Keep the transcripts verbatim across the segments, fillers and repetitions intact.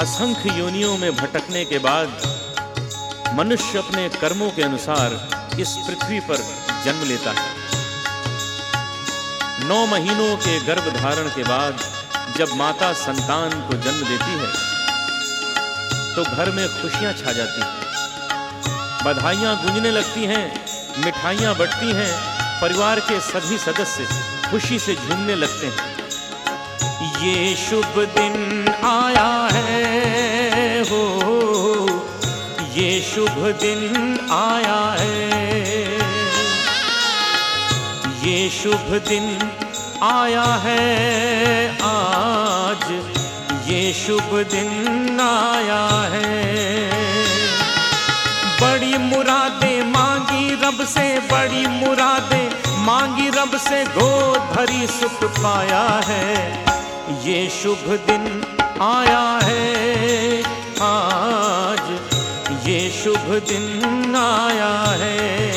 असंख्य योनियों में भटकने के बाद मनुष्य अपने कर्मों के अनुसार इस पृथ्वी पर जन्म लेता है। नौ महीनों के गर्भ धारण के बाद जब माता संतान को जन्म देती है तो घर में खुशियां छा जाती हैं, बधाइयां गूंजने लगती हैं, मिठाइयां बंटती हैं, परिवार के सभी सदस्य खुशी से झूमने लगते हैं। ये शुभ दिन आया है हो, ये शुभ दिन आया है, ये शुभ दिन आया है आज, ये शुभ दिन आया है। बड़ी मुरादें मांगी रब से, बड़ी मुरादें मांगी रब से, गोद भरी सुख पाया है। ये शुभ दिन आया है आज, ये शुभ दिन आया है,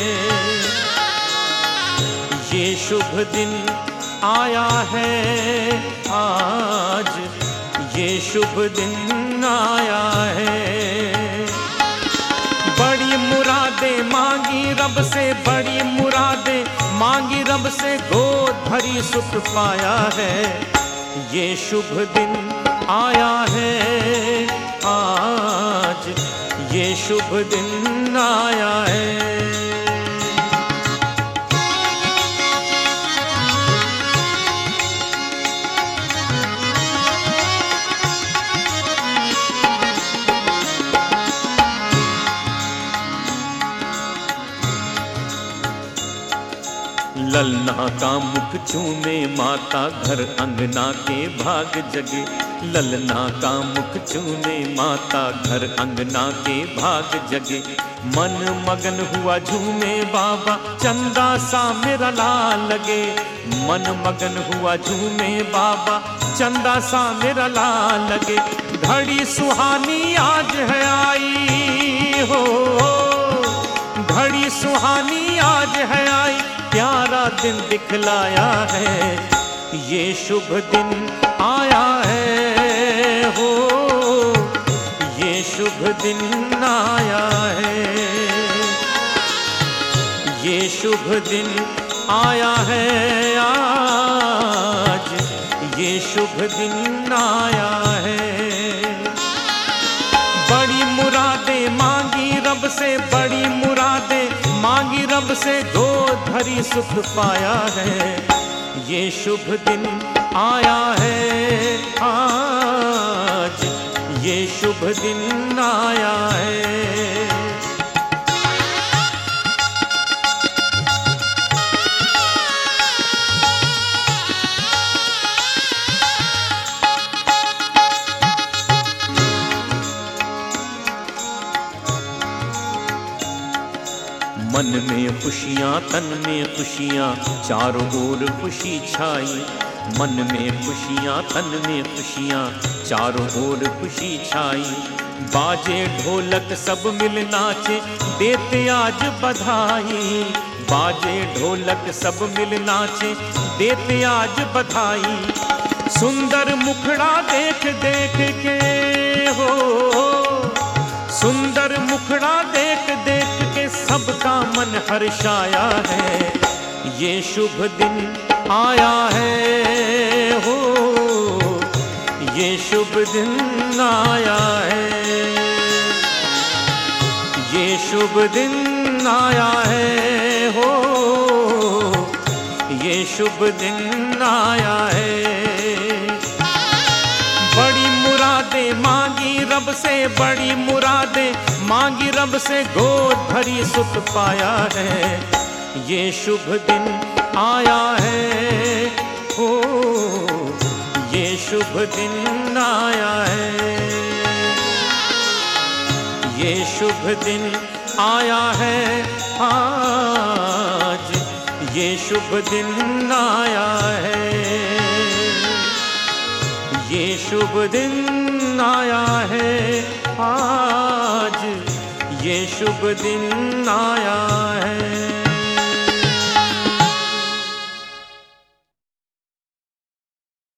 ये शुभ दिन आया है आज, ये शुभ दिन आया है। बड़ी मुरादें मांगी रब से, बड़ी मुरादें मांगी रब से, गोद भरी सुख पाया है। ये शुभ दिन आया है आज, ये शुभ दिन आया है। ललना का मुख चूमे माता, घर अंगना के भाग जगे। ललना का मुख चूमे माता, घर अंगना के भाग जगे। मन मगन हुआ झूमे बाबा, चंदा सा मेरा लाल लगे। मन मगन हुआ झूमे बाबा, चंदा सा मेरा लाल लगे। घड़ी सुहानी आज है आई हो, घड़ी सुहानी आज है आई, प्यारा दिन दिखलाया है। ये शुभ दिन आया है हो, ये शुभ दिन आया है, ये शुभ दिन आया है आज, ये शुभ दिन आया है। बड़ी मुरादें मांगी रब से, बड़ी मुरादें मांगी रब से, गोद भरी सुख पाया है। ये शुभ दिन आया है आज, ये शुभ दिन आया है। मन में खुशियाँ तन में खुशियाँ, चारों ओर खुशी छाई। मन में खुशियाँ तन में खुशियाँ, चारों ओर खुशी छाई। बाजे ढोलक सब मिल नाचे, देते आज बधाई। बाजे ढोलक सब मिल नाचे, देते आज बधाई। सुंदर मुखड़ा देख देख के हो, सुंदर मुखड़ा देख देख के सबका मन हर्षाया है। ये शुभ दिन आया है हो, ये शुभ दिन आया है, ये शुभ दिन आया है हो, ये शुभ दिन आया है। बड़ी मुरादें मांगी रब से, बड़ी मुरादें मांगी रब से, गोद भरी सुख पाया है। ये शुभ दिन आया है हो, ये शुभ दिन आया है, ये शुभ दिन आया है आज, ये शुभ दिन आया है, ये शुभ दिन आया है आज, ये शुभ दिन आया है।